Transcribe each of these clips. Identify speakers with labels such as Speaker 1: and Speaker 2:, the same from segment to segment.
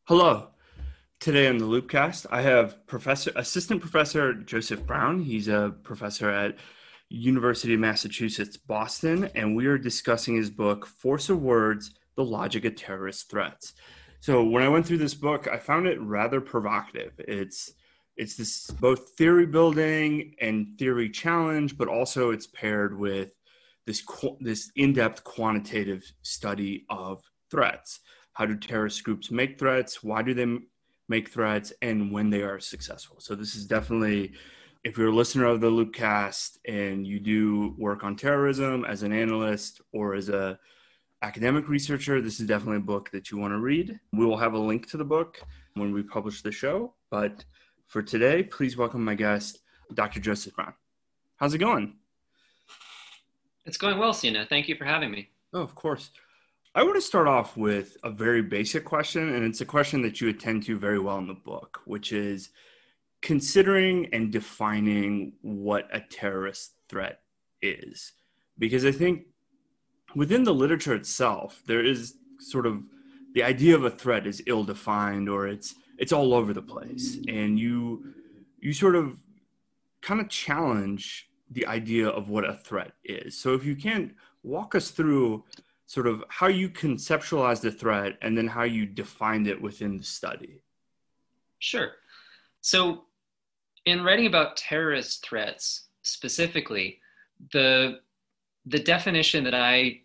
Speaker 1: Hello. Today on the Loopcast, I have Assistant Professor Joseph Brown. He's a professor at University of Massachusetts, Boston, and we are discussing his book, Force of Words: The Logic of Terrorist Threats. So when I went through this book, I found it rather provocative. It's this both theory building and theory challenge, but also it's paired with this in-depth quantitative study of threats. How do terrorist groups make threats? Why do they make threats? And when they are successful. So this is definitely, if you're a listener of the Loopcast and you do work on terrorism as an analyst or as a academic researcher, this is definitely a book that you want to read. We will have a link to the book when we publish the show. But for today, please welcome my guest, Dr. Joseph Brown. How's it going?
Speaker 2: It's going well, Sina. Thank you for having me.
Speaker 1: Oh, of course. I want to start off with a very basic question, and it's a question that you attend to very well in the book, which is considering and defining what a terrorist threat is. Because I think within the literature itself, there is sort of the idea of a threat is ill-defined, or it's all over the place. And you sort of kind of challenge the idea of what a threat is. So if you can walk us through sort of how you conceptualize the threat and then how you defined it within the study.
Speaker 2: Sure. So in writing about terrorist threats specifically, the definition that I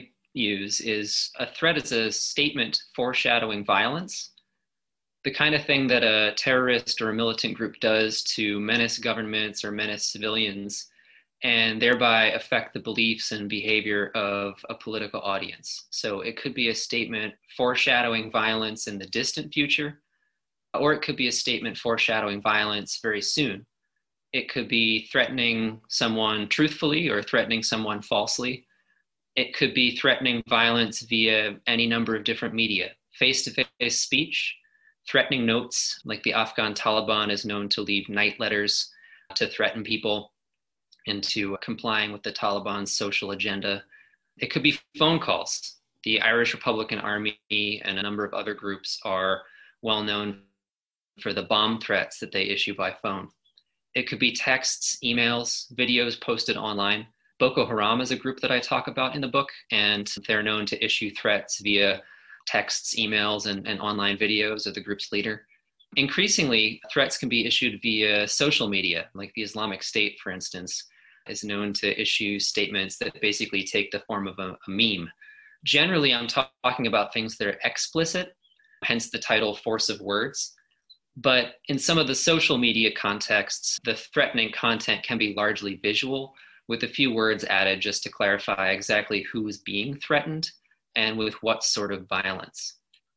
Speaker 2: use is a threat is a statement foreshadowing violence, the kind of thing that a terrorist or a militant group does to menace governments or menace civilians and thereby affect the beliefs and behavior of a political audience. So it could be a statement foreshadowing violence in the distant future, or it could be a statement foreshadowing violence very soon. It could be threatening someone truthfully or threatening someone falsely. It could be threatening violence via any number of different media, face-to-face speech, threatening notes, like the Afghan Taliban is known to leave night letters to threaten people into complying with the Taliban's social agenda. It could be phone calls. The Irish Republican Army and a number of other groups are well known for the bomb threats that they issue by phone. It could be texts, emails, videos posted online. Boko Haram is a group that I talk about in the book, and they're known to issue threats via texts, emails, and online videos of the group's leader. Increasingly, threats can be issued via social media, like the Islamic State, for instance, is known to issue statements that basically take the form of a meme. Generally, I'm talking about things that are explicit, hence the title Force of Words. But in some of the social media contexts, the threatening content can be largely visual, with a few words added just to clarify exactly who is being threatened and with what sort of violence.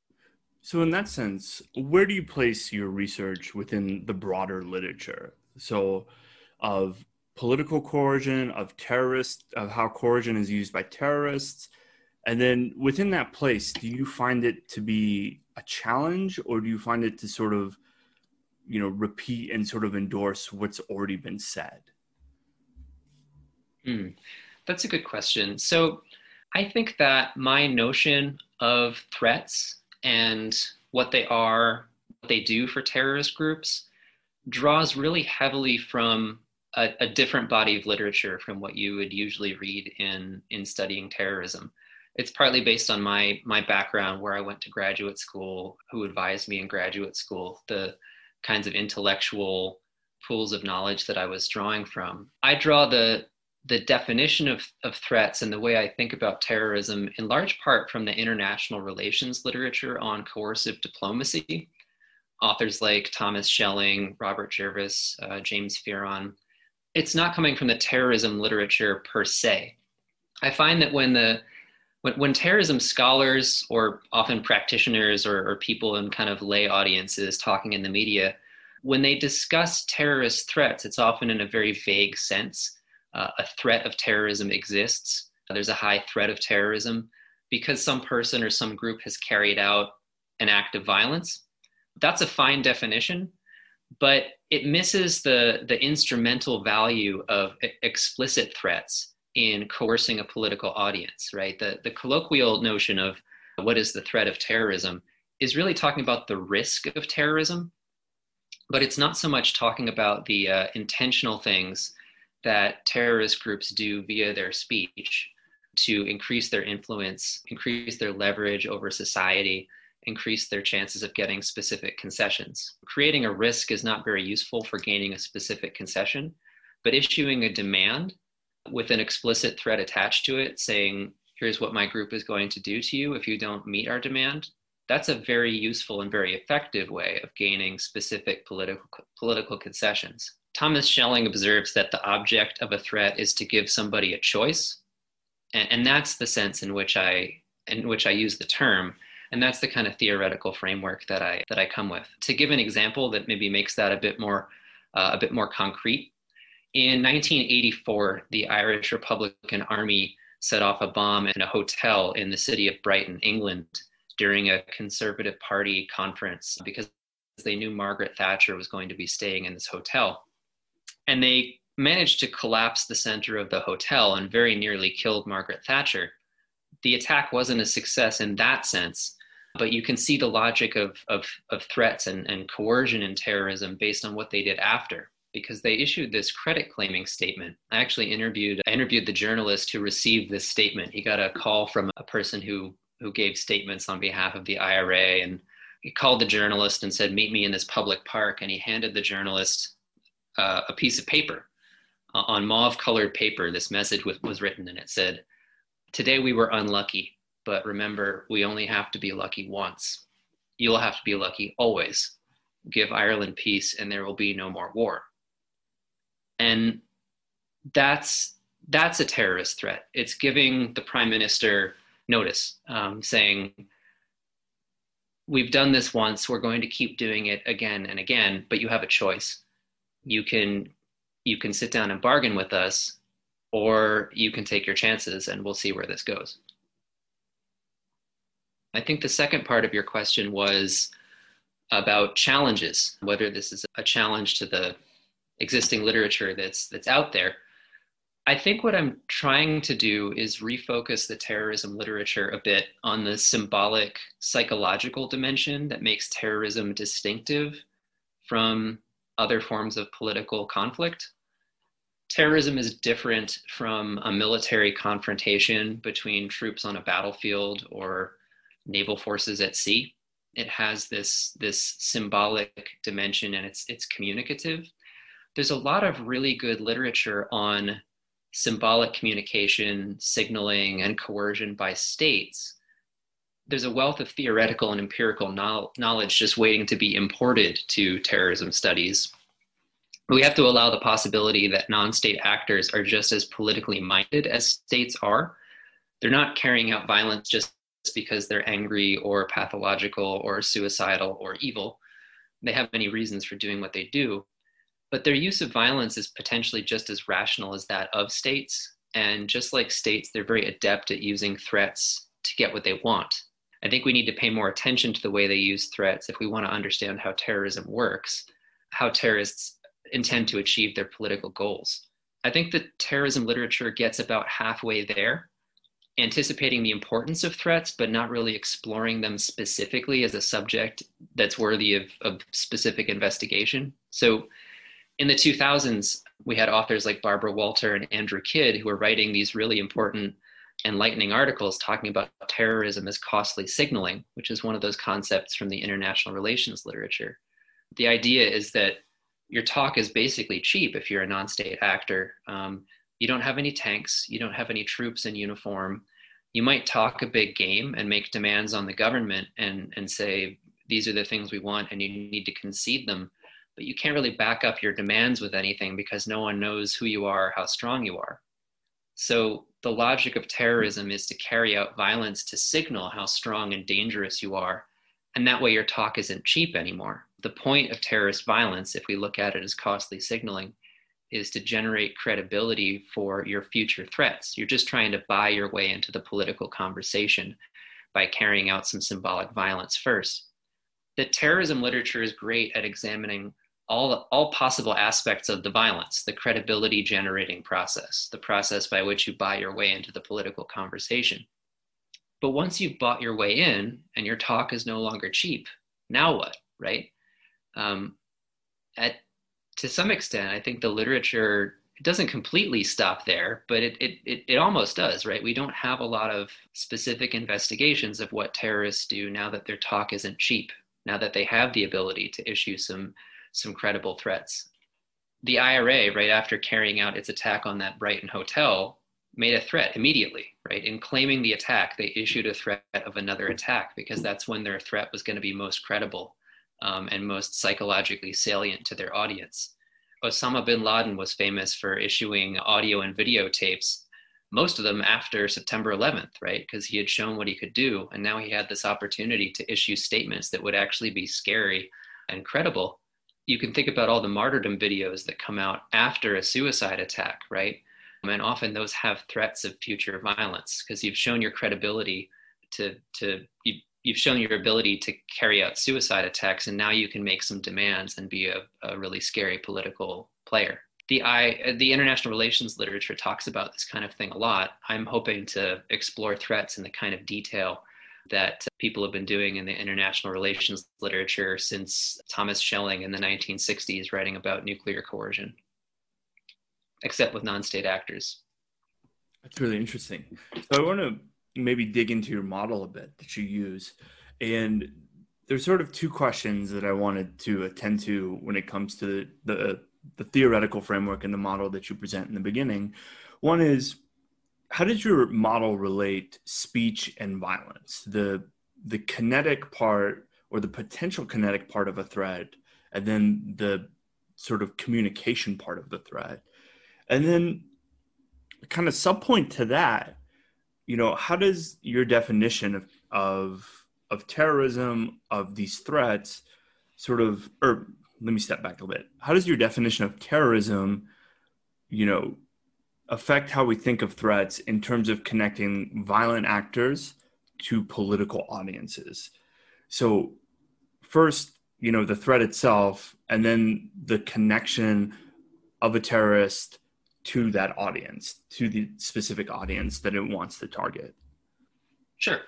Speaker 1: So in that sense, where do you place your research within the broader literature? So of political coercion, of terrorists, of how coercion is used by terrorists. And then within that place, do you find it to be a challenge, or do you find it to sort of, repeat and sort of endorse what's already been said?
Speaker 2: That's a good question. So I think that my notion of threats and what they are, what they do for terrorist groups, draws really heavily from a different body of literature from what you would usually read in studying terrorism. It's partly based on my background, where I went to graduate school, who advised me in graduate school, the kinds of intellectual pools of knowledge that I was drawing from. I draw the definition of threats and the way I think about terrorism in large part from the international relations literature on coercive diplomacy. Authors like Thomas Schelling, Robert Jervis, James Fearon. It's not coming from the terrorism literature per se. I find that when terrorism scholars, or often practitioners or people in kind of lay audiences talking in the media, when they discuss terrorist threats, it's often in a very vague sense. A threat of terrorism exists. There's a high threat of terrorism because some person or some group has carried out an act of violence. That's a fine definition, but it misses the instrumental value of explicit threats in coercing a political audience, right? The colloquial notion of what is the threat of terrorism is really talking about the risk of terrorism, but it's not so much talking about the intentional things that terrorist groups do via their speech to increase their influence, increase their leverage over society, increase their chances of getting specific concessions. Creating a risk is not very useful for gaining a specific concession, but issuing a demand with an explicit threat attached to it saying, here's what my group is going to do to you if you don't meet our demand, that's a very useful and very effective way of gaining specific political concessions. Thomas Schelling observes that the object of a threat is to give somebody a choice. And that's the sense in which I use the term. And that's the kind of theoretical framework that I come with. To give an example that maybe makes that a bit more concrete, in 1984, the Irish Republican Army set off a bomb in a hotel in the city of Brighton, England, during a Conservative Party conference because they knew Margaret Thatcher was going to be staying in this hotel. And they managed to collapse the center of the hotel and very nearly killed Margaret Thatcher. The attack wasn't a success in that sense, but you can see the logic of threats and coercion and terrorism based on what they did after, because they issued this credit claiming statement. I actually interviewed the journalist who received this statement. He got a call from a person who gave statements on behalf of the IRA, and he called the journalist and said, meet me in this public park. And he handed the journalist a piece of paper. On mauve colored paper, this message was written, and it said, today we were unlucky, but remember, we only have to be lucky once. You'll have to be lucky always. Give Ireland peace and there will be no more war. And that's a terrorist threat. It's giving the prime minister notice, saying, we've done this once, we're going to keep doing it again and again, but you have a choice. You can sit down and bargain with us, or you can take your chances and we'll see where this goes. I think the second part of your question was about challenges, whether this is a challenge to the existing literature that's out there. I think what I'm trying to do is refocus the terrorism literature a bit on the symbolic psychological dimension that makes terrorism distinctive from other forms of political conflict. Terrorism is different from a military confrontation between troops on a battlefield or naval forces at sea. It has this symbolic dimension, and it's communicative. There's a lot of really good literature on symbolic communication, signaling, and coercion by states. There's a wealth of theoretical and empirical knowledge just waiting to be imported to terrorism studies. We have to allow the possibility that non-state actors are just as politically minded as states are. They're not carrying out violence just because they're angry or pathological or suicidal or evil. They have many reasons for doing what they do, but their use of violence is potentially just as rational as that of states. And just like states, they're very adept at using threats to get what they want. I think we need to pay more attention to the way they use threats if we want to understand how terrorism works, how terrorists intend to achieve their political goals. I think the terrorism literature gets about halfway there, anticipating the importance of threats, but not really exploring them specifically as a subject that's worthy of specific investigation. So in the 2000s, we had authors like Barbara Walter and Andrew Kidd who were writing these really important, enlightening articles talking about terrorism as costly signaling, which is one of those concepts from the international relations literature. The idea is that your talk is basically cheap if you're a non-state actor. You don't have any tanks, you don't have any troops in uniform. You might talk a big game and make demands on the government and say, these are the things we want and you need to concede them, but you can't really back up your demands with anything because no one knows who you are, how strong you are. So the logic of terrorism is to carry out violence to signal how strong and dangerous you are. And that way your talk isn't cheap anymore. The point of terrorist violence, if we look at it as costly signaling, is to generate credibility for your future threats. You're just trying to buy your way into the political conversation by carrying out some symbolic violence first. The terrorism literature is great at examining all possible aspects of the violence, the credibility generating process, the process by which you buy your way into the political conversation. But once you've bought your way in and your talk is no longer cheap, now what, right? Um, at to some extent, I think the literature, it doesn't completely stop there, but it almost does, right? We don't have a lot of specific investigations of what terrorists do now that their talk isn't cheap, now that they have the ability to issue some credible threats. The IRA, right after carrying out its attack on that Brighton hotel, made a threat immediately, right? In claiming the attack, they issued a threat of another attack because that's when their threat was going to be most credible, and most psychologically salient to their audience. Osama bin Laden was famous for issuing audio and video tapes, most of them after September 11th, right? Because he had shown what he could do, and now he had this opportunity to issue statements that would actually be scary and credible. You can think about all the martyrdom videos that come out after a suicide attack, right? And often those have threats of future violence because you've shown your credibility you've shown your ability to carry out suicide attacks, and now you can make some demands and be a really scary political player. The international relations literature talks about this kind of thing a lot. I'm hoping to explore threats in the kind of detail that people have been doing in the international relations literature since Thomas Schelling in the 1960s writing about nuclear coercion, except with non-state actors.
Speaker 1: That's really interesting. So I want to maybe dig into your model a bit that you use. And there's sort of two questions that I wanted to attend to when it comes to the theoretical framework and the model that you present in the beginning. One is, how does your model relate speech and violence, the kinetic part or the potential kinetic part of a threat, and then the sort of communication part of the threat? And then kind of subpoint to that, how does your definition of terrorism, of these threats or let me step back a bit. How does your definition of terrorism, affect how we think of threats in terms of connecting violent actors to political audiences? So first, the threat itself, and then the connection of a terrorist to that audience, to the specific audience that it wants to target.
Speaker 2: Sure.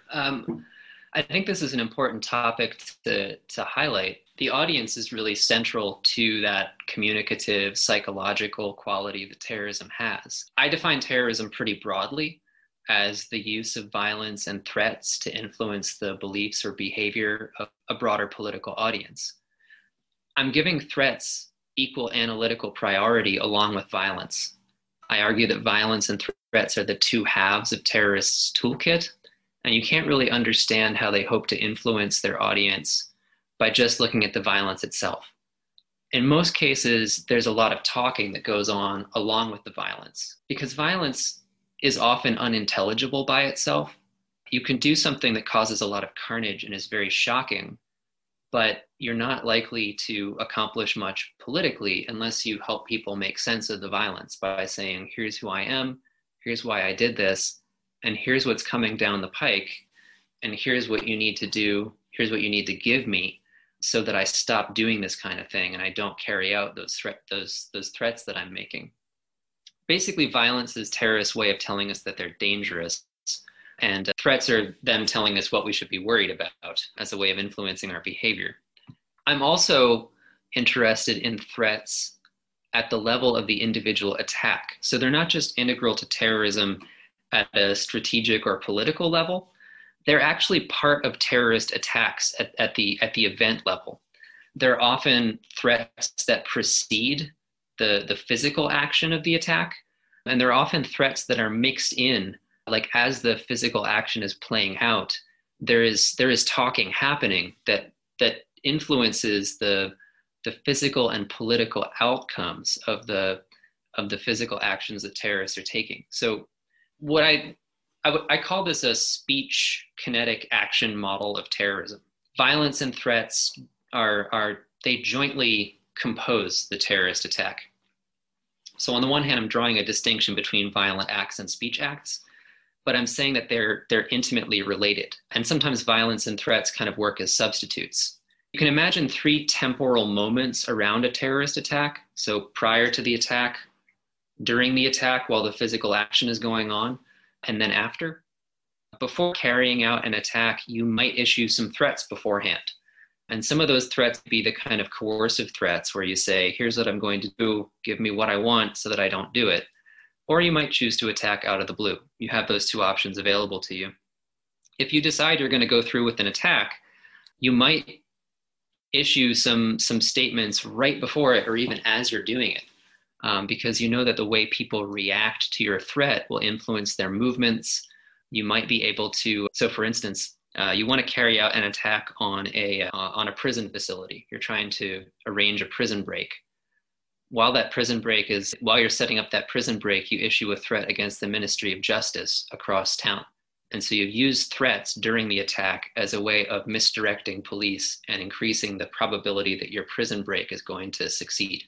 Speaker 2: I think this is an important topic to highlight. The audience is really central to that communicative, psychological quality that terrorism has. I define terrorism pretty broadly as the use of violence and threats to influence the beliefs or behavior of a broader political audience. I'm giving threats equal analytical priority along with violence. I argue that violence and threats are the two halves of terrorists' toolkit, and you can't really understand how they hope to influence their audience by just looking at the violence itself. In most cases, there's a lot of talking that goes on along with the violence, because violence is often unintelligible by itself. You can do something that causes a lot of carnage and is very shocking, but you're not likely to accomplish much politically unless you help people make sense of the violence by saying, here's who I am, here's why I did this, and here's what's coming down the pike, and here's what you need to do, here's what you need to give me so that I stop doing this kind of thing and I don't carry out those threats that I'm making. Basically, violence is terrorists' way of telling us that they're dangerous, and threats are them telling us what we should be worried about as a way of influencing our behavior. I'm also interested in threats at the level of the individual attack. So they're not just integral to terrorism at a strategic or political level. They're actually part of terrorist attacks at the event level. They're often threats that precede the physical action of the attack, and they're often threats that are mixed in. Like as the physical action is playing out, there is talking happening that influences the physical and political outcomes of the physical actions that terrorists are taking. So what I call this a speech kinetic action model of terrorism. Violence and threats they jointly compose the terrorist attack. So on the one hand, I'm drawing a distinction between violent acts and speech acts, but I'm saying that they're intimately related. And sometimes violence and threats kind of work as substitutes. You can imagine 3 temporal moments around a terrorist attack. So prior to the attack, during the attack while the physical action is going on, and then after. before carrying out an attack, you might issue some threats beforehand. And some of those threats be the kind of coercive threats where you say, here's what I'm going to do, give me what I want so that I don't do it. Or you might choose to attack out of the blue. You have those two options available to you. If you decide you're going to go through with an attack, you might issue some statements right before it or even as you're doing it, because you know that the way people react to your threat will influence their movements. You might be able to, so for instance, you want to carry out an attack on a prison facility. You're trying to arrange a prison break. While you're setting up that prison break, you issue a threat against the Ministry of Justice across town. And so you've used threats during the attack as a way of misdirecting police and increasing the probability that your prison break is going to succeed.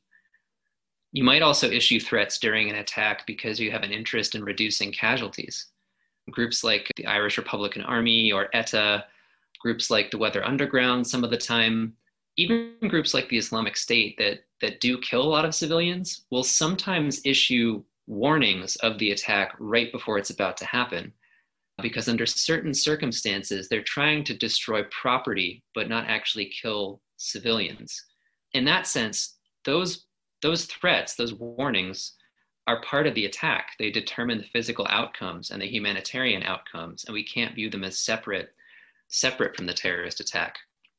Speaker 2: You might also issue threats during an attack because you have an interest in reducing casualties. Groups like the Irish Republican Army or ETA, groups like the Weather Underground some of the time, even groups like the Islamic State that do kill a lot of civilians will sometimes issue warnings of the attack right before it's about to happen, because under certain circumstances, they're trying to destroy property, but not actually kill civilians. In that sense, those threats, those warnings, are part of the attack. They determine the physical outcomes and the humanitarian outcomes, and we can't view them as separate from the terrorist attack.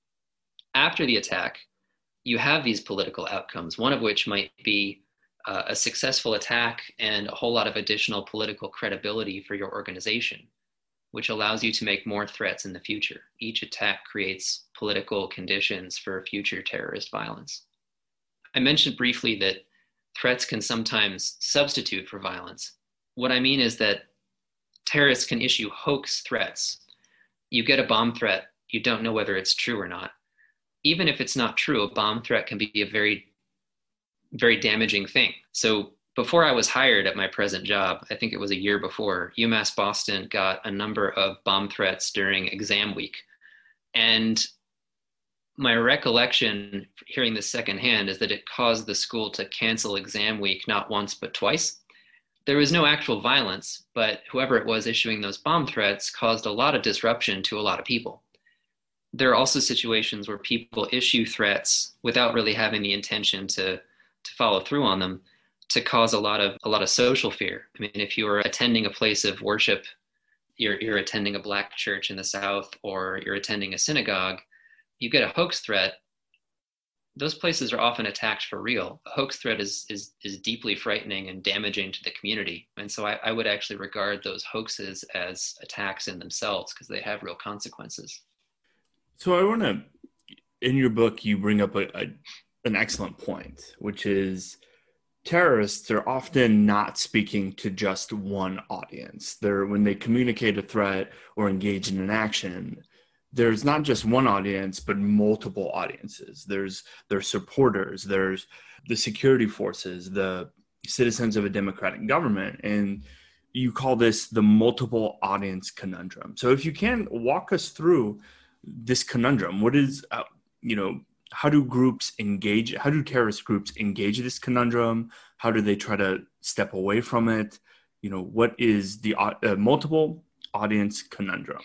Speaker 2: After the attack, you have these political outcomes, one of which might be a successful attack and a whole lot of additional political credibility for your organization, which allows you to make more threats in the future. Each attack creates political conditions for future terrorist violence. I mentioned briefly that threats can sometimes substitute for violence. What I mean is that terrorists can issue hoax threats. You get a bomb threat, you don't know whether it's true or not. Even if it's not true, a bomb threat can be a very, very damaging thing. So before I was hired at my present job, I think it was a year before, UMass Boston got a number of bomb threats during exam week. And my recollection, hearing this secondhand, is that it caused the school to cancel exam week not once, but twice. There was no actual violence, but whoever it was issuing those bomb threats caused a lot of disruption to a lot of people. There are also situations where people issue threats without really having the intention to follow through on them, to cause a lot of social fear. I mean, if you are attending a place of worship, you're attending a Black church in the South, or you're attending a synagogue, you get a hoax threat, those places are often attacked for real. A hoax threat is deeply frightening and damaging to the community. And so I would actually regard those hoaxes as attacks in themselves because they have real consequences.
Speaker 1: So I want to, in your book, you bring up an excellent point, which is terrorists are often not speaking to just one audience. When they communicate a threat or engage in an action, there's not just one audience, but multiple audiences. There's their supporters, there's the security forces, the citizens of a democratic government, and you call this the multiple audience conundrum. So if you can walk us through this conundrum, what is, how do groups engage? How do terrorist groups engage this conundrum? How do they try to step away from it? What is the multiple audience conundrum?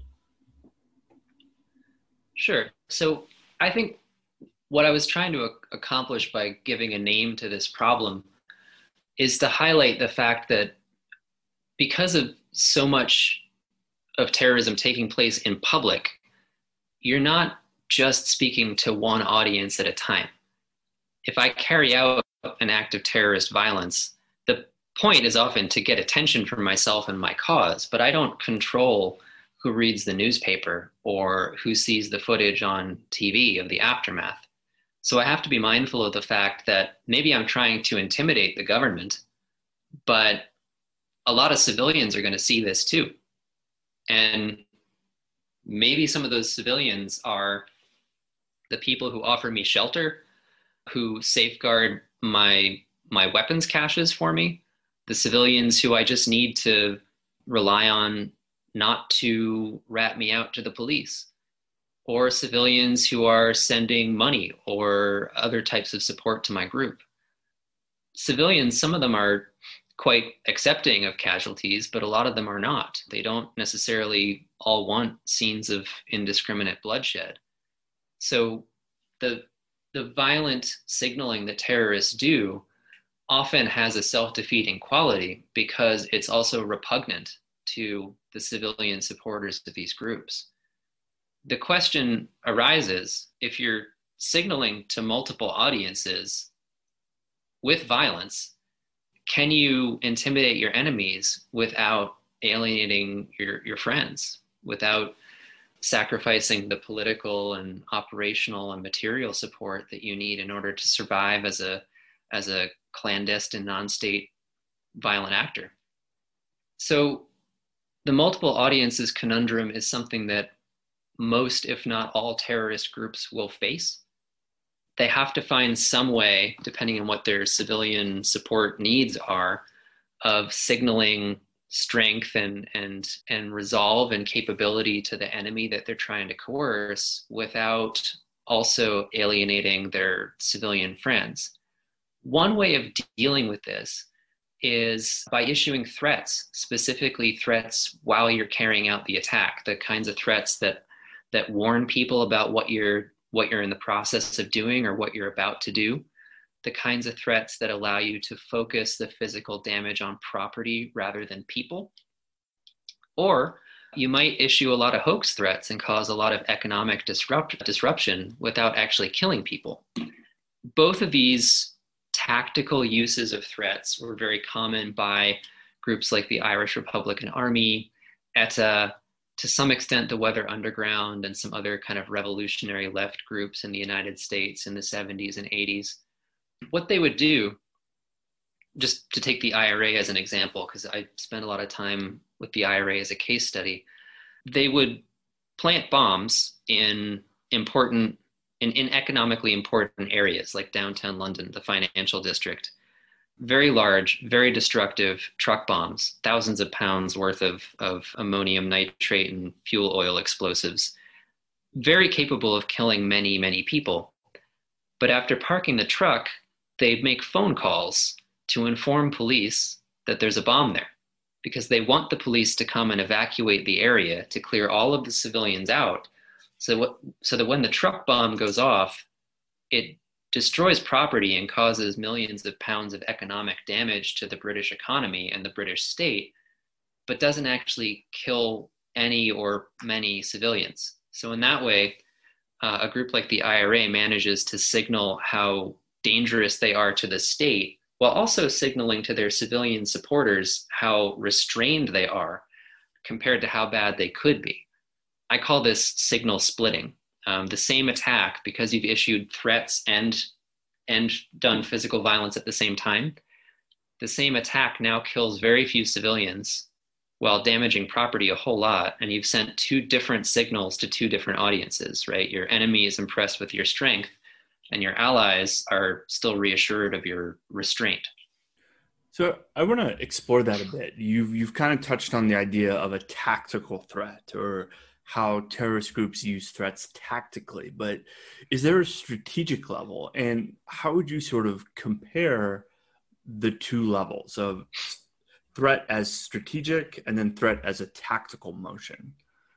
Speaker 2: Sure. So I think what I was trying to accomplish by giving a name to this problem is to highlight the fact that because of so much of terrorism taking place in public, you're not just speaking to one audience at a time. If I carry out an act of terrorist violence, the point is often to get attention from myself and my cause, but I don't control who reads the newspaper or who sees the footage on TV of the aftermath. So I have to be mindful of the fact that maybe I'm trying to intimidate the government, but a lot of civilians are going to see this too. And maybe some of those civilians are the people who offer me shelter, who safeguard my weapons caches for me, the civilians who I just need to rely on not to rat me out to the police, or civilians who are sending money or other types of support to my group. Civilians, some of them are quite accepting of casualties, but a lot of them are not. They don't necessarily all want scenes of indiscriminate bloodshed. So the violent signaling that terrorists do often has a self-defeating quality because it's also repugnant to the civilian supporters of these groups. The question arises, if you're signaling to multiple audiences with violence, can you intimidate your enemies without alienating your friends, without sacrificing the political and operational and material support that you need in order to survive as a clandestine, non-state violent actor? So the multiple audiences conundrum is something that most, if not all, terrorist groups will face. They have to find some way, depending on what their civilian support needs are, of signaling strength and resolve and capability to the enemy that they're trying to coerce without also alienating their civilian friends. One way of dealing with this is by issuing threats, specifically threats while you're carrying out the attack, the kinds of threats that warn people about what you're in the process of doing or what you're about to do, the kinds of threats that allow you to focus the physical damage on property rather than people. Or you might issue a lot of hoax threats and cause a lot of economic disruption without actually killing people. Both of these tactical uses of threats were very common by groups like the Irish Republican Army, ETA, to some extent the Weather Underground, and some other kind of revolutionary left groups in the United States in the 70s and 80s. What they would do, just to take the IRA as an example, because I spent a lot of time with the IRA as a case study, they would plant bombs in economically important areas like downtown London, the financial district. Very large, very destructive truck bombs, thousands of pounds worth of ammonium nitrate and fuel oil explosives, very capable of killing many, many people. But after parking the truck, they'd make phone calls to inform police that there's a bomb there, because they want the police to come and evacuate the area to clear all of the civilians out, so that when the truck bomb goes off, it destroys property and causes millions of pounds of economic damage to the British economy and the British state, but doesn't actually kill any or many civilians. So in that way, a group like the IRA manages to signal how dangerous they are to the state, while also signaling to their civilian supporters how restrained they are compared to how bad they could be. I call this signal splitting. The same attack, because you've issued threats and done physical violence at the same time, the same attack now kills very few civilians while damaging property a whole lot, and you've sent two different signals to two different audiences, right? Your enemy is impressed with your strength, and your allies are still reassured of your restraint.
Speaker 1: So I want to explore that a bit. You've kind of touched on the idea of a tactical threat, or how terrorist groups use threats tactically, but is there a strategic level? And how would you sort of compare the two levels of threat as strategic and then threat as a tactical motion?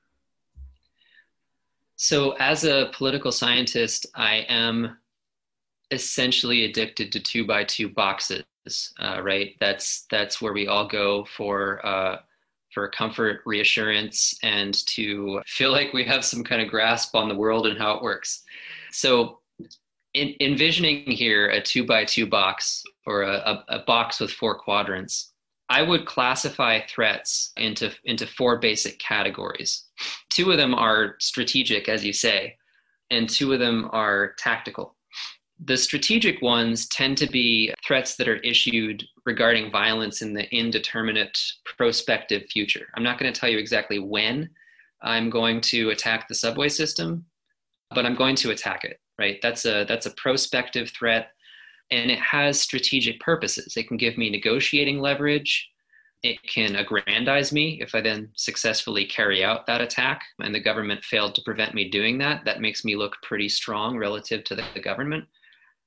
Speaker 2: So as a political scientist, I am essentially addicted to 2x2 boxes, right? That's where we all go for comfort, reassurance, and to feel like we have some kind of grasp on the world and how it works. So envisioning here a 2x2 box, or a box with 4 quadrants, I would classify threats into 4 basic categories. 2 of them are strategic, as you say, and 2 of them are tactical. The strategic ones tend to be threats that are issued regarding violence in the indeterminate prospective future. I'm not going to tell you exactly when I'm going to attack the subway system, but I'm going to attack it, right? That's a prospective threat, and it has strategic purposes. It can give me negotiating leverage. It can aggrandize me if I then successfully carry out that attack and the government failed to prevent me doing that. That makes me look pretty strong relative to the government.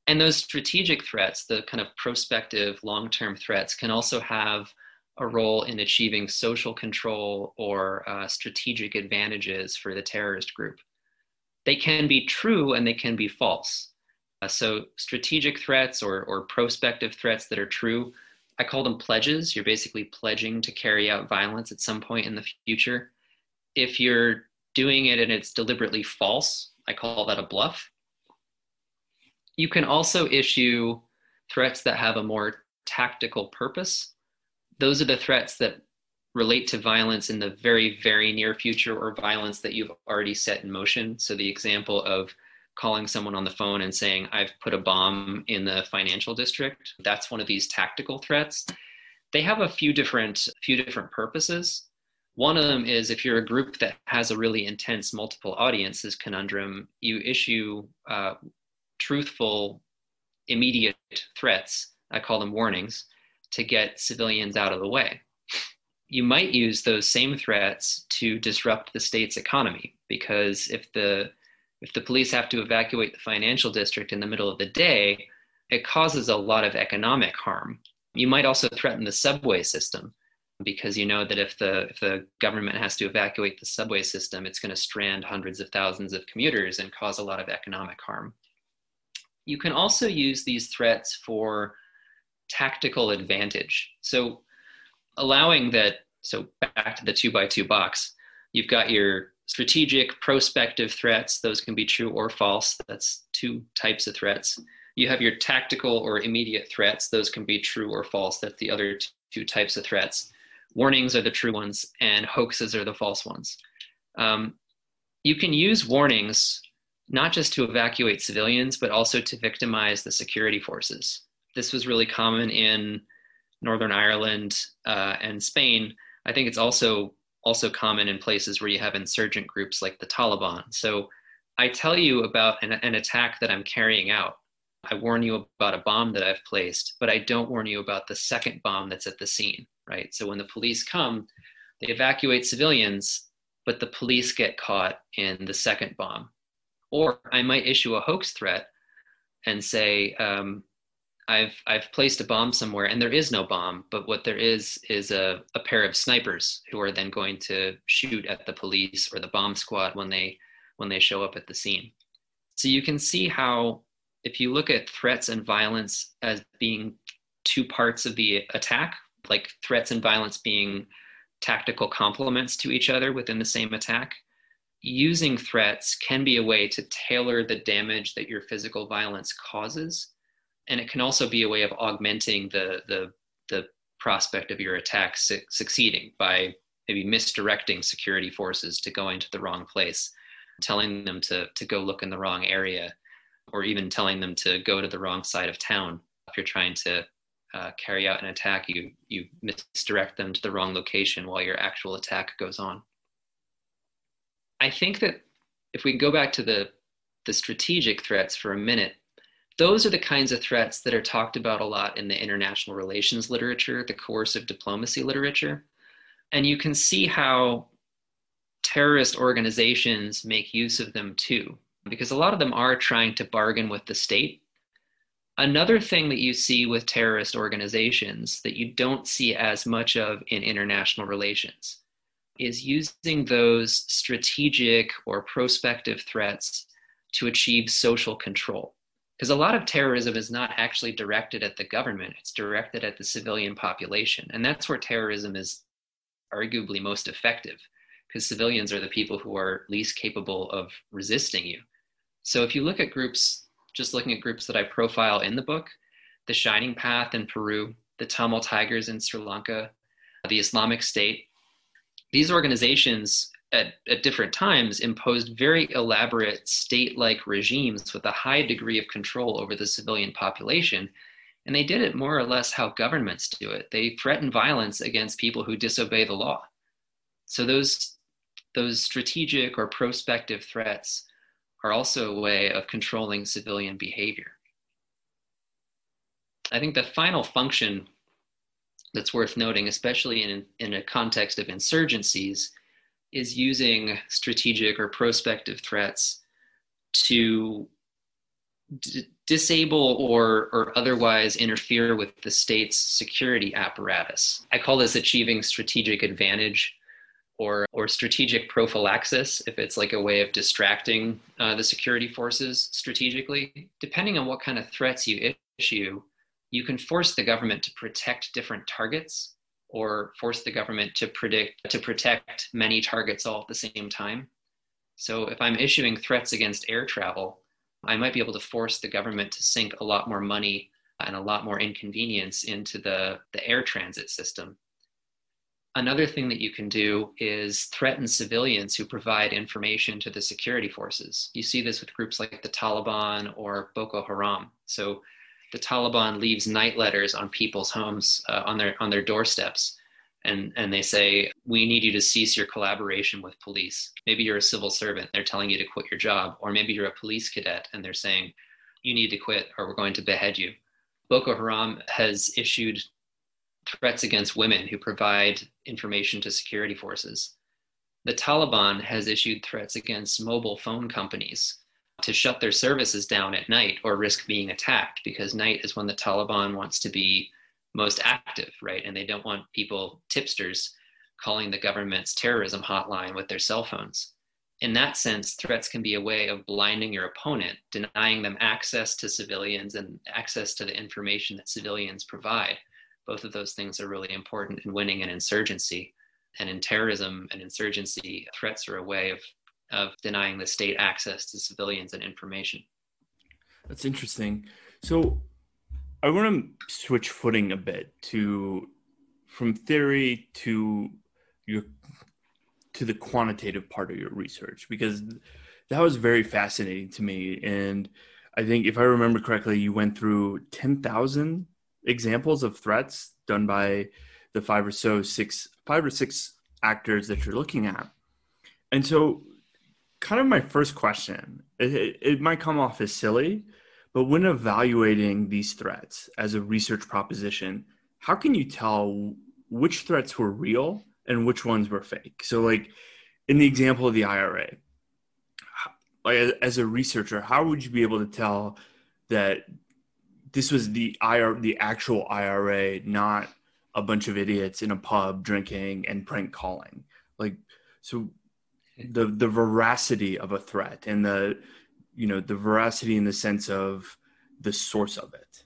Speaker 2: And those strategic threats, the kind of prospective long-term threats, can also have a role in achieving social control or strategic advantages for the terrorist group. They can be true and they can be false. So strategic threats or prospective threats that are true, I call them pledges. You're basically pledging to carry out violence at some point in the future. If you're doing it and it's deliberately false, I call that a bluff. You can also issue threats that have a more tactical purpose. Those are the threats that relate to violence in the very, very near future or violence that you've already set in motion. So the example of calling someone on the phone and saying, I've put a bomb in the financial district, that's one of these tactical threats. They have a few different purposes. One of them is if you're a group that has a really intense multiple audiences conundrum, you issue truthful, immediate threats, I call them warnings, to get civilians out of the way. You might use those same threats to disrupt the state's economy, because if the police have to evacuate the financial district in the middle of the day, it causes a lot of economic harm. You might also threaten the subway system, because you know that if the government has to evacuate the subway system, it's going to strand hundreds of thousands of commuters and cause a lot of economic harm. You can also use these threats for tactical advantage. So back to the 2x2 box, you've got your strategic prospective threats. Those can be true or false. That's two types of threats. You have your tactical or immediate threats. Those can be true or false. That's the other two types of threats. Warnings are the true ones and hoaxes are the false ones. You can use warnings not just to evacuate civilians, but also to victimize the security forces. This was really common in Northern Ireland and Spain. I think it's also common in places where you have insurgent groups like the Taliban. So I tell you about an attack that I'm carrying out. I warn you about a bomb that I've placed, but I don't warn you about the second bomb that's at the scene, right? So when the police come, they evacuate civilians, but the police get caught in the second bomb. Or I might issue a hoax threat and say, I've placed a bomb somewhere and there is no bomb, but what there is a pair of snipers who are then going to shoot at the police or the bomb squad when they show up at the scene. So you can see how if you look at threats and violence as being two parts of the attack, like threats and violence being tactical complements to each other within the same attack, using threats can be a way to tailor the damage that your physical violence causes. And it can also be a way of augmenting the prospect of your attack succeeding by maybe misdirecting security forces to going to the wrong place, telling them to go look in the wrong area, or even telling them to go to the wrong side of town. If you're trying to carry out an attack, you misdirect them to the wrong location while your actual attack goes on. I think that if we go back to the strategic threats for a minute, those are the kinds of threats that are talked about a lot in the international relations literature, the coercive diplomacy literature. And you can see how terrorist organizations make use of them too, because a lot of them are trying to bargain with the state. Another thing that you see with terrorist organizations that you don't see as much of in international relations is using those strategic or prospective threats to achieve social control. Because a lot of terrorism is not actually directed at the government, it's directed at the civilian population. And that's where terrorism is arguably most effective, because civilians are the people who are least capable of resisting you. So if you look at groups, just looking at groups that I profile in the book, the Shining Path in Peru, the Tamil Tigers in Sri Lanka, the Islamic State, these organizations at different times imposed very elaborate state-like regimes with a high degree of control over the civilian population. And they did it more or less how governments do it. They threaten violence against people who disobey the law. So those strategic or prospective threats are also a way of controlling civilian behavior. I think the final function that's worth noting, especially in a context of insurgencies, is using strategic or prospective threats to disable or otherwise interfere with the state's security apparatus. I call this achieving strategic advantage or strategic prophylaxis, if it's like a way of distracting the security forces strategically. Depending on what kind of threats you issue, you can force the government to protect different targets or force the government to protect many targets all at the same time. So if I'm issuing threats against air travel, I might be able to force the government to sink a lot more money and a lot more inconvenience into the air transit system. Another thing that you can do is threaten civilians who provide information to the security forces. You see this with groups like the Taliban or Boko Haram. So the Taliban leaves night letters on people's homes, on their doorsteps, and they say, we need you to cease your collaboration with police. Maybe you're a civil servant, they're telling you to quit your job, or maybe you're a police cadet and they're saying, you need to quit or we're going to behead you. Boko Haram has issued threats against women who provide information to security forces. The Taliban has issued threats against mobile phone companies to shut their services down at night or risk being attacked, because night is when the Taliban wants to be most active, right? And they don't want people, tipsters, calling the government's terrorism hotline with their cell phones. In that sense, threats can be a way of blinding your opponent, denying them access to civilians and access to the information that civilians provide. Both of those things are really important in winning an insurgency. And in terrorism and insurgency, threats are a way of denying the state access to civilians and information.
Speaker 1: That's interesting. So I want to switch footing a bit from theory to the quantitative part of your research, because that was very fascinating to me. And I think if I remember correctly, you went through 10,000 examples of threats done by the five or six actors that you're looking at. And so kind of my first question, it might come off as silly, but when evaluating these threats as a research proposition, how can you tell which threats were real and which ones were fake? So like in the example of the IRA, like as a researcher, how would you be able to tell that this was the actual IRA, not a bunch of idiots in a pub drinking and prank calling? Like, so the veracity of a threat and the veracity in the sense of the source of it.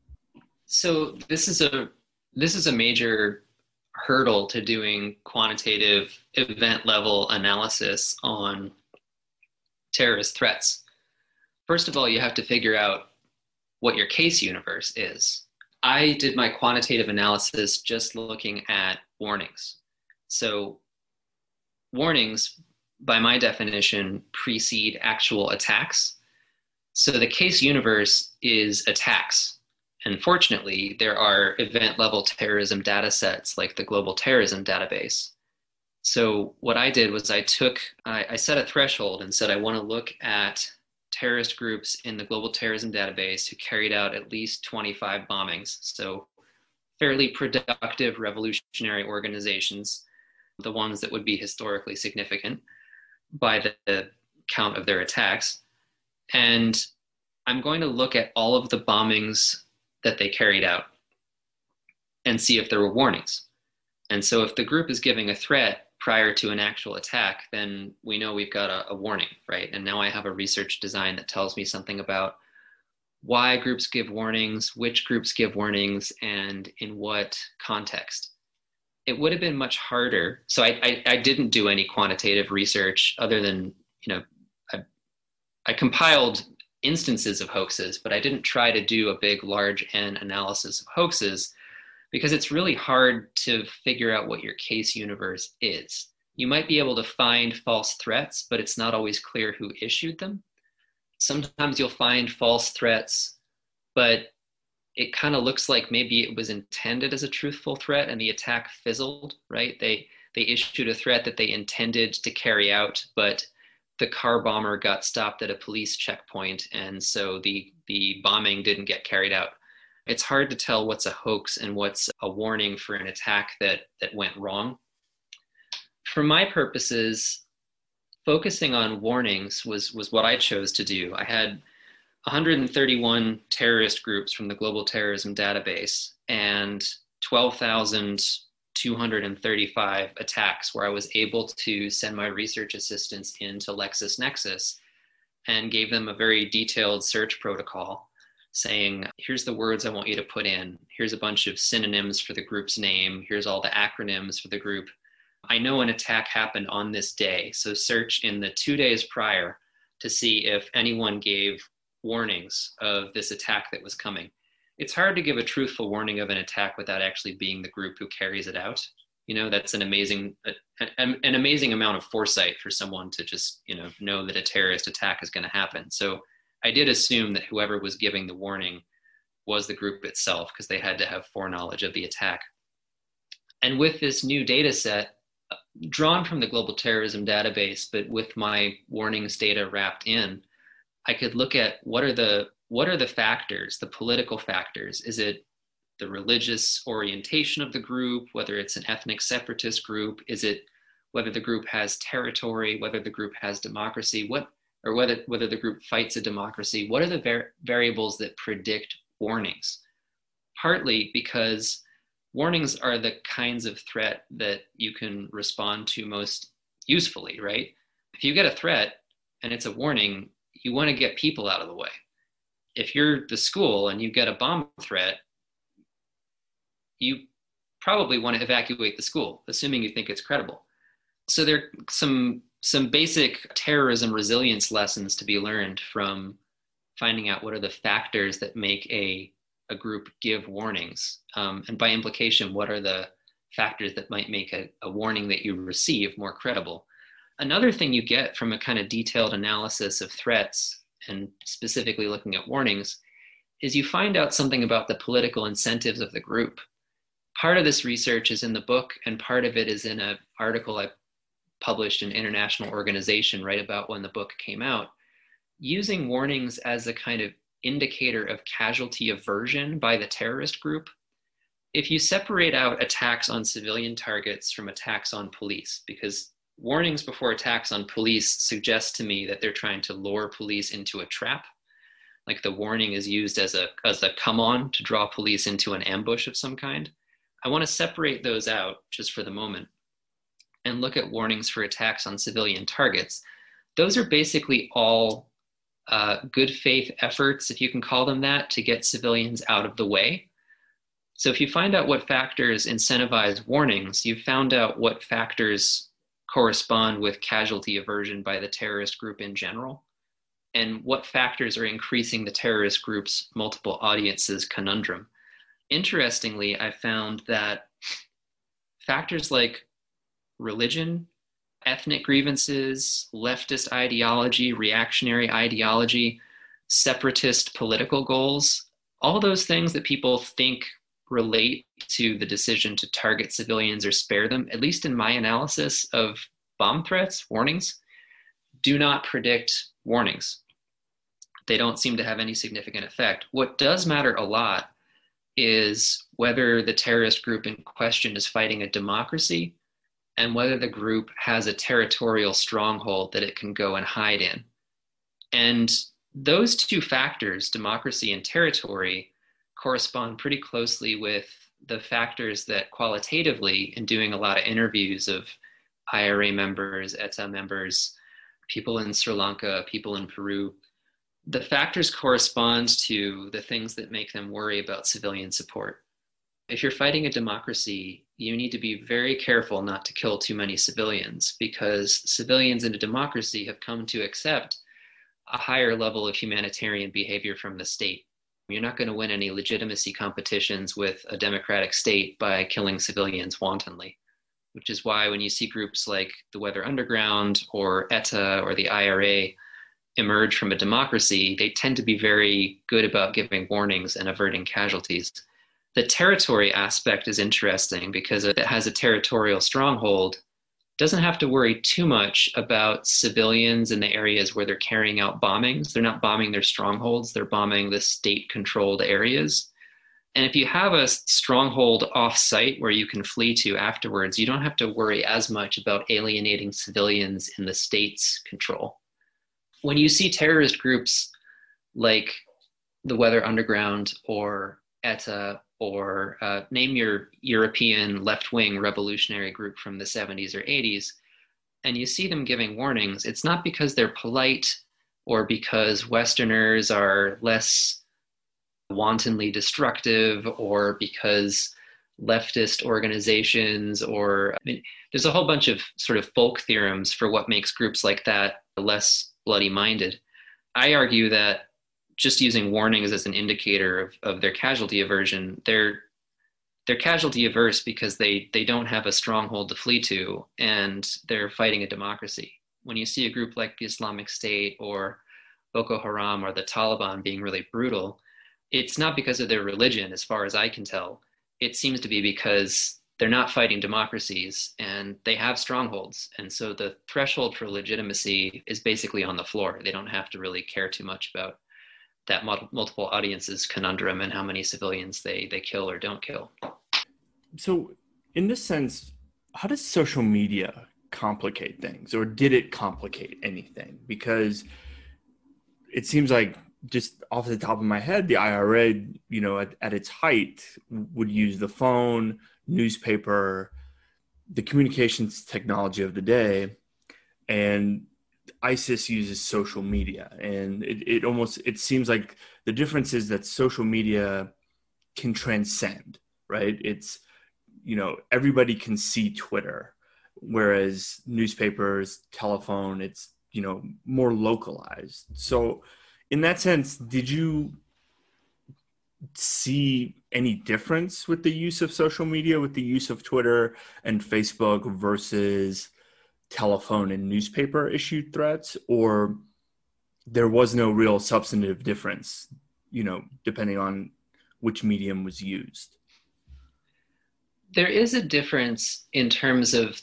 Speaker 2: So this is a major hurdle to doing quantitative event level analysis on terrorist threats. First of all, you have to figure out what your case universe is. I did my quantitative analysis just looking at warnings. So warnings, by my definition, precede actual attacks. So the case universe is attacks. And fortunately, there are event-level terrorism data sets like the Global Terrorism Database. So what I did was I set a threshold and said I want to look at terrorist groups in the Global Terrorism Database who carried out at least 25 bombings. So fairly productive revolutionary organizations, the ones that would be historically significant by the count of their attacks. And I'm going to look at all of the bombings that they carried out and see if there were warnings. And so if the group is giving a threat prior to an actual attack, then we know we've got a warning, right? And now I have a research design that tells me something about why groups give warnings, which groups give warnings, and in what context. It would have been much harder. So I didn't do any quantitative research other than, I compiled instances of hoaxes, but I didn't try to do a big, large N analysis of hoaxes because it's really hard to figure out what your case universe is. You might be able to find false threats, but it's not always clear who issued them. Sometimes you'll find false threats, but it kind of looks like maybe it was intended as a truthful threat and the attack fizzled, right? They issued a threat that they intended to carry out, but the car bomber got stopped at a police checkpoint, and so the bombing didn't get carried out. It's hard to tell what's a hoax and what's a warning for an attack that went wrong. For my purposes, focusing on warnings was what I chose to do. I had 131 terrorist groups from the Global Terrorism Database and 12,235 attacks where I was able to send my research assistants into LexisNexis and gave them a very detailed search protocol saying, here's the words I want you to put in. Here's a bunch of synonyms for the group's name. Here's all the acronyms for the group. I know an attack happened on this day, so search in the 2 days prior to see if anyone gave warnings of this attack that was coming. It's hard to give a truthful warning of an attack without actually being the group who carries it out. That's an amazing amount of foresight for someone to just, know that a terrorist attack is going to happen. So I did assume that whoever was giving the warning was the group itself because they had to have foreknowledge of the attack. And with this new data set, drawn from the Global Terrorism Database, but with my warnings data wrapped in, I could look at what are the factors, the political factors. Is it the religious orientation of the group, whether it's an ethnic separatist group? Is it whether the group has territory, whether the group has democracy, whether the group fights a democracy? What are the variables that predict warnings? Partly because warnings are the kinds of threat that you can respond to most usefully, right? If you get a threat and it's a warning, you want to get people out of the way. If you're the school and you get a bomb threat, you probably want to evacuate the school, assuming you think it's credible. So there are some basic terrorism resilience lessons to be learned from finding out what are the factors that make a group give warnings. And by implication, what are the factors that might make a warning that you receive more credible? Another thing you get from a kind of detailed analysis of threats, and specifically looking at warnings, is you find out something about the political incentives of the group. Part of this research is in the book, and part of it is in an article I published in International Organization right about when the book came out, using warnings as a kind of indicator of casualty aversion by the terrorist group. If you separate out attacks on civilian targets from attacks on police, because warnings before attacks on police suggest to me that they're trying to lure police into a trap, like the warning is used as a come on to draw police into an ambush of some kind. I want to separate those out just for the moment and look at warnings for attacks on civilian targets. Those are basically all good faith efforts, if you can call them that, to get civilians out of the way. So if you find out what factors incentivize warnings, you've found out what factors correspond with casualty aversion by the terrorist group in general, and what factors are increasing the terrorist group's multiple audiences conundrum. Interestingly, I found that factors like religion, ethnic grievances, leftist ideology, reactionary ideology, separatist political goals, all those things that people think relate to the decision to target civilians or spare them, at least in my analysis of bomb threats, warnings, do not predict warnings. They don't seem to have any significant effect. What does matter a lot is whether the terrorist group in question is fighting a democracy and whether the group has a territorial stronghold that it can go and hide in. And those two factors, democracy and territory, correspond pretty closely with the factors that qualitatively, in doing a lot of interviews of IRA members, ETA members, people in Sri Lanka, people in Peru, the factors correspond to the things that make them worry about civilian support. If you're fighting a democracy, you need to be very careful not to kill too many civilians, because civilians in a democracy have come to accept a higher level of humanitarian behavior from the state. You're not going to win any legitimacy competitions with a democratic state by killing civilians wantonly, which is why when you see groups like the Weather Underground or ETA or the IRA emerge from a democracy, they tend to be very good about giving warnings and averting casualties. The territory aspect is interesting because it has a territorial stronghold, doesn't have to worry too much about civilians in the areas where they're carrying out bombings. They're not bombing their strongholds, they're bombing the state-controlled areas. And if you have a stronghold off-site where you can flee to afterwards, you don't have to worry as much about alienating civilians in the state's control. When you see terrorist groups like the Weather Underground or ETA, or name your European left-wing revolutionary group from the 70s or 80s, and you see them giving warnings, it's not because they're polite or because Westerners are less wantonly destructive or because leftist organizations, or I mean, there's a whole bunch of sort of folk theorems for what makes groups like that less bloody minded. I argue that just using warnings as an indicator of their casualty aversion, they're casualty averse because they don't have a stronghold to flee to, and they're fighting a democracy. When you see a group like the Islamic State or Boko Haram or the Taliban being really brutal, it's not because of their religion, as far as I can tell. It seems to be because they're not fighting democracies and they have strongholds. And so the threshold for legitimacy is basically on the floor. They don't have to really care too much about that multiple audiences conundrum and how many civilians they kill or don't kill.
Speaker 1: So in this sense, how does social media complicate things, or did it complicate anything? Because it seems like, just off the top of my head, the IRA, at its height would use the phone, newspaper, the communications technology of the day, and ISIS uses social media. And it seems like the difference is that social media can transcend, right? It's, everybody can see Twitter, whereas newspapers, telephone, it's, more localized. So in that sense, did you see any difference with the use of social media, with the use of Twitter and Facebook versus telephone and newspaper issued threats, or there was no real substantive difference, depending on which medium was used?
Speaker 2: There is a difference in terms of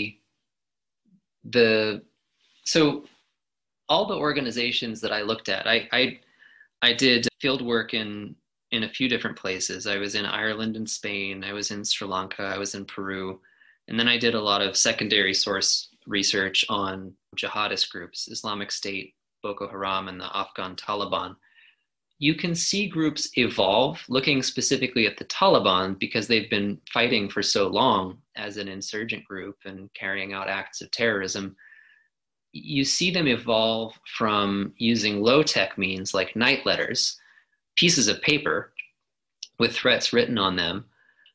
Speaker 2: so all the organizations that I looked at, I did field work in a few different places. I was in Ireland and Spain, I was in Sri Lanka, I was in Peru, and then I did a lot of secondary source research on jihadist groups, Islamic State, Boko Haram, and the Afghan Taliban. You can see groups evolve, looking specifically at the Taliban because they've been fighting for so long as an insurgent group and carrying out acts of terrorism. You see them evolve from using low-tech means like night letters, pieces of paper with threats written on them,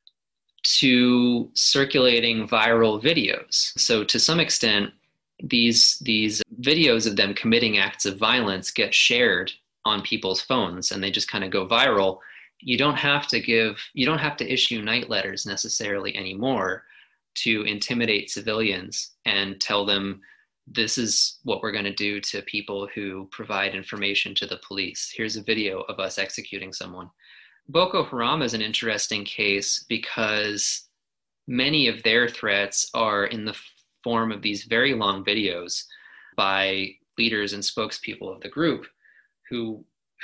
Speaker 2: to circulating viral videos. So to some extent, these videos of them committing acts of violence get shared on people's phones and they just kind of go viral. You don't have to issue night letters necessarily anymore to intimidate civilians and tell them, this is what we're going to do to people who provide information to the police. Here's a video of us executing someone. Boko Haram is an interesting case because many of their threats are in the form of these very long videos by leaders and spokespeople of the group who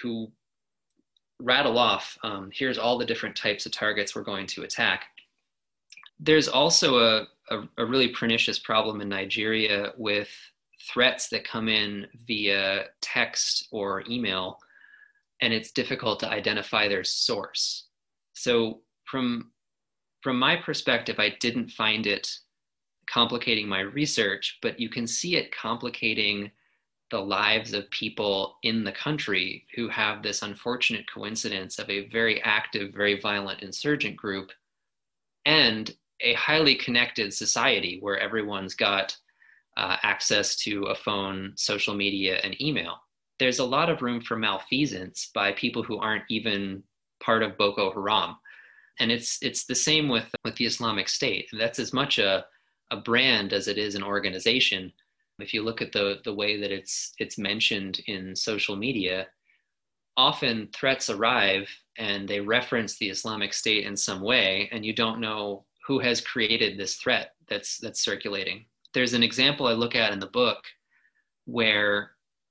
Speaker 2: rattle off, here's all the different types of targets we're going to attack. There's also a really pernicious problem in Nigeria with threats that come in via text or email, and it's difficult to identify their source. So from my perspective, I didn't find it complicating my research, but you can see it complicating the lives of people in the country who have this unfortunate coincidence of a very active, very violent insurgent group and a highly connected society where everyone's got access to a phone, social media, and email. There's a lot of room for malfeasance by people who aren't even part of Boko Haram. And it's the same with the Islamic State. That's as much a brand as it is an organization. If you look at the way that it's mentioned in social media, often threats arrive and they reference the Islamic State in some way, and you don't know who has created this threat that's circulating. There's an example I look at in the book where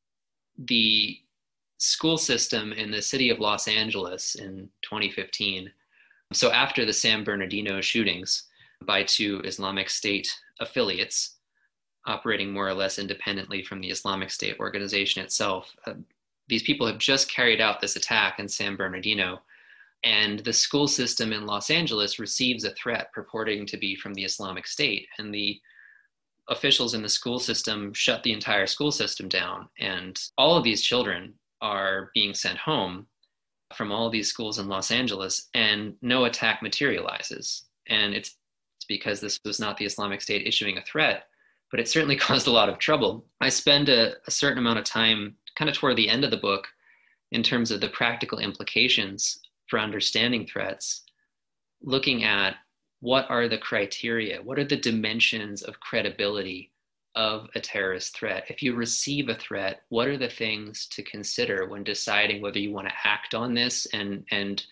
Speaker 2: the school system in the city of Los Angeles in 2015, so after the San Bernardino shootings by two Islamic State affiliates operating more or less independently from the Islamic State organization itself, these people have just carried out this attack in San Bernardino, and the school system in Los Angeles receives a threat purporting to be from the Islamic State, and the officials in the school system shut the entire school system down, and all of these children are being sent home from all of these schools in Los Angeles, and no attack materializes. And it's because this was not the Islamic State issuing a threat, but it certainly caused a lot of trouble. I spend a certain amount of time kind of toward the end of the book in terms of the practical implications for understanding threats, looking at what are the criteria, what are the dimensions of credibility of a terrorist threat. If you receive a threat, what are the things to consider when deciding whether you want to act on this and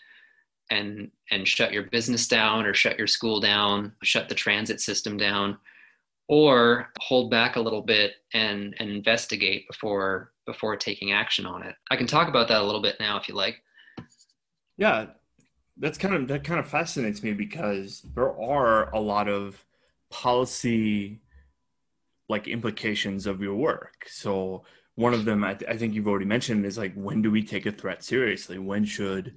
Speaker 2: shut your business down, or shut your school down, shut the transit system down, or hold back a little bit and investigate before taking action on it. I can talk about that a little bit now if you like.
Speaker 1: Yeah, that kind of fascinates me, because there are a lot of policy like implications of your work. So one of them, I think you've already mentioned, is like, when do we take a threat seriously? When should,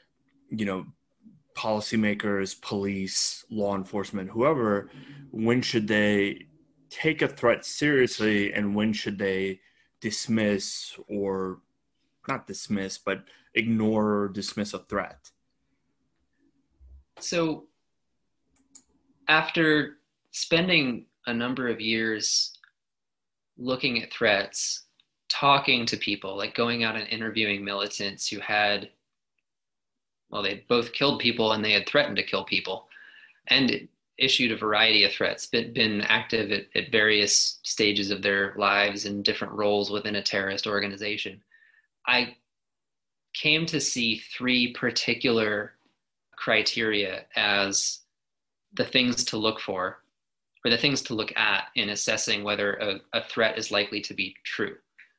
Speaker 1: policymakers, police, law enforcement, whoever, when should they take a threat seriously, and when should they dismiss, or not dismiss, but ignore or dismiss a threat?
Speaker 2: So after spending a number of years looking at threats, talking to people, like going out and interviewing militants who had, well, they'd both killed people and they had threatened to kill people, and issued a variety of threats, been active at various stages of their lives in different roles within a terrorist organization, I came to see three particular criteria as the things to look for, or the things to look at in assessing whether a threat is likely to be true.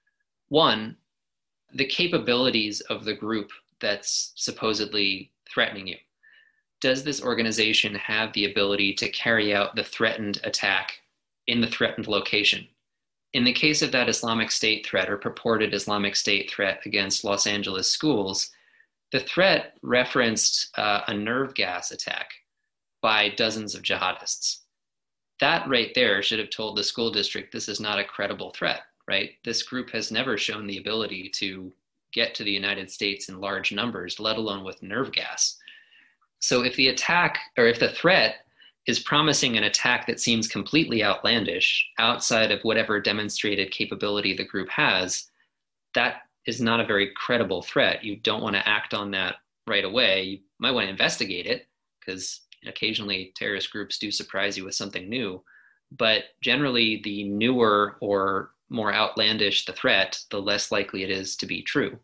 Speaker 2: One, the capabilities of the group that's supposedly threatening you. Does this organization have the ability to carry out the threatened attack in the threatened location? In the case of that Islamic State threat, or purported Islamic State threat against Los Angeles schools, the threat referenced a nerve gas attack by dozens of jihadists. That right there should have told the school district, this is not a credible threat, right? This group has never shown the ability to get to the United States in large numbers, let alone with nerve gas. So if the attack, or if the threat is promising an attack that seems completely outlandish, outside of whatever demonstrated capability the group has, that is not a very credible threat. You don't want to act on that right away. You might want to investigate it, because occasionally terrorist groups do surprise you with something new. But generally, the newer or more outlandish the threat, the less likely it is to be true.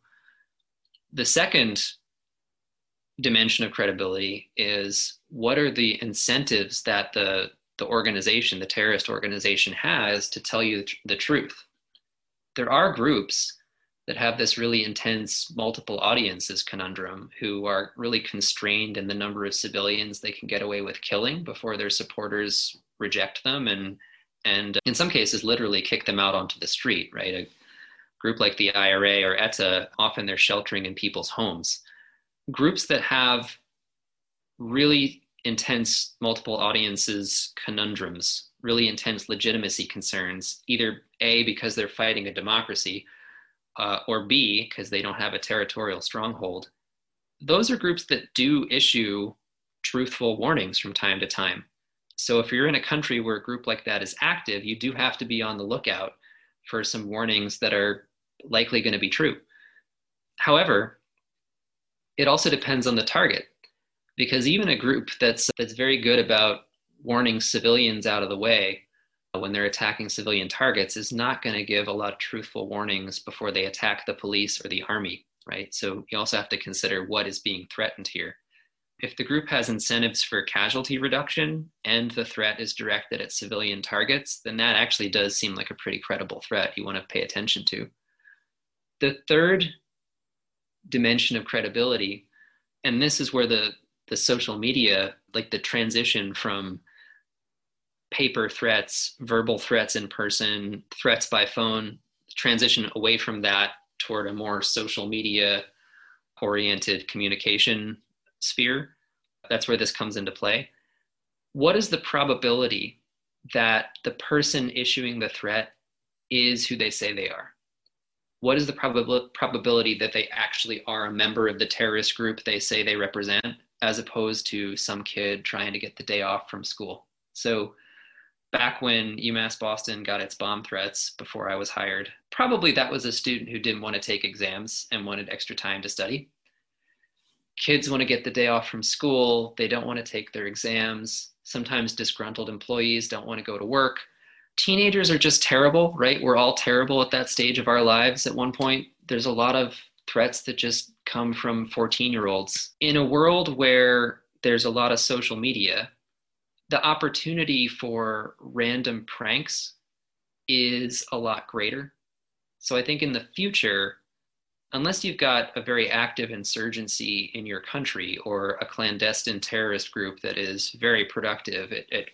Speaker 2: The second dimension of credibility is, what are the incentives that the organization, the terrorist organization, has to tell you the truth? There are groups that have this really intense multiple audiences conundrum, who are really constrained in the number of civilians they can get away with killing before their supporters reject them, and in some cases literally kick them out onto the street, right? A group like the IRA or ETA, often they're sheltering in people's homes. Groups that have really intense multiple audiences conundrums, really intense legitimacy concerns, either A, because they're fighting a democracy, or B, because they don't have a territorial stronghold. Those are groups that do issue truthful warnings from time to time. So if you're in a country where a group like that is active, you do have to be on the lookout for some warnings that are likely going to be true. However, it also depends on the target, because even a group that's very good about warning civilians out of the way when they're attacking civilian targets is not going to give a lot of truthful warnings before they attack the police or the army, right? So you also have to consider what is being threatened here. If the group has incentives for casualty reduction and the threat is directed at civilian targets, then that actually does seem like a pretty credible threat you want to pay attention to. The third dimension of credibility, and this is where the social media, like the transition from paper threats, verbal threats in person, threats by phone, transition away from that toward a more social media oriented communication sphere. That's where this comes into play. What is the probability that the person issuing the threat is who they say they are? What is the probability that they actually are a member of the terrorist group they say they represent, as opposed to some kid trying to get the day off from school? So back when UMass Boston got its bomb threats before I was hired, probably that was a student who didn't want to take exams and wanted extra time to study. Kids want to get the day off from school. They don't want to take their exams. Sometimes disgruntled employees don't want to go to work. Teenagers are just terrible, right? We're all terrible at that stage of our lives at one point. There's a lot of threats that just come from 14-year-olds. In a world where there's a lot of social media, the opportunity for random pranks is a lot greater. So I think in the future, unless you've got a very active insurgency in your country or a clandestine terrorist group that is very productive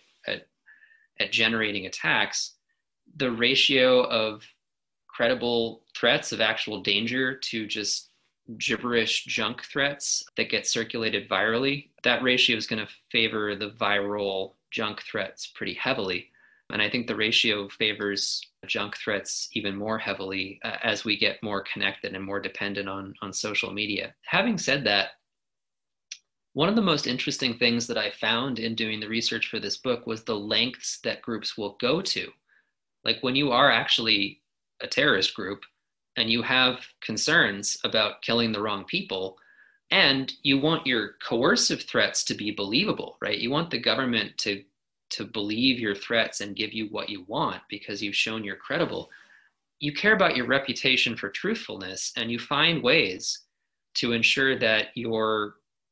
Speaker 2: at generating attacks, the ratio of credible threats of actual danger to just gibberish junk threats that get circulated virally, that ratio is going to favor the viral junk threats pretty heavily. And I think the ratio favors junk threats even more heavily as we get more connected and more dependent on social media. Having said that, one of the most interesting things that I found in doing the research for this book was the lengths that groups will go to. Like when you are actually a terrorist group and you have concerns about killing the wrong people, and you want your coercive threats to be believable, right? You want the government to believe your threats and give you what you want because you've shown you're credible. You care about your reputation for truthfulness, and you find ways to ensure that your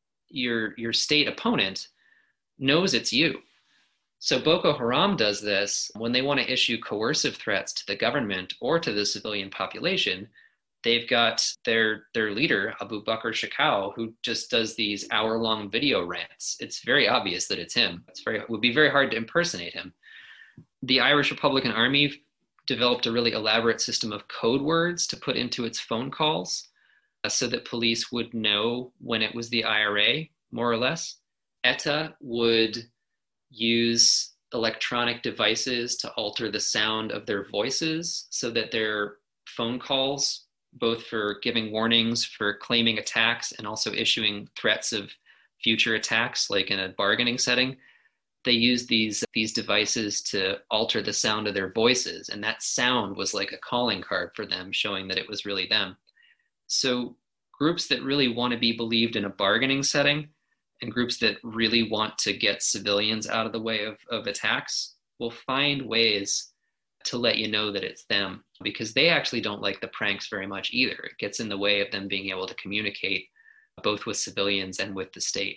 Speaker 2: state opponent knows it's you. So Boko Haram does this when they want to issue coercive threats to the government or to the civilian population. They've got their leader, Abu Bakr Shekau, who just does these hour-long video rants. It's very obvious that it's him. It would be very hard to impersonate him. The Irish Republican Army developed a really elaborate system of code words to put into its phone calls so that police would know when it was the IRA, more or less. ETA would use electronic devices to alter the sound of their voices so that their phone calls, both for giving warnings, for claiming attacks, and also issuing threats of future attacks, like in a bargaining setting, they used these devices to alter the sound of their voices. And that sound was like a calling card for them, showing that it was really them. So groups that really want to be believed in a bargaining setting and groups that really want to get civilians out of the way of attacks will find ways to let you know that it's them, because they actually don't like the pranks very much either. It gets in the way of them being able to communicate both with civilians and with the state.